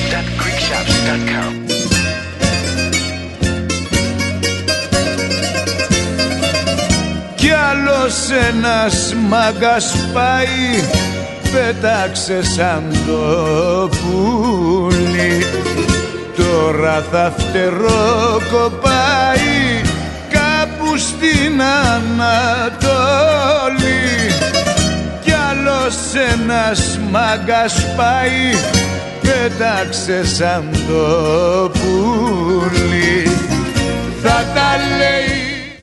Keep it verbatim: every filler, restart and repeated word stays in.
dot greek shops dot com. Κι άλλος ένας μάγκας πάει, πέταξε σαν το πουλί. Τώρα θα φτεροκοπάει κάπου στην Ανατολή. Κι άλλος ένας μάγκας πάει, πέταξε σαν το πουλί. Θα τα λέει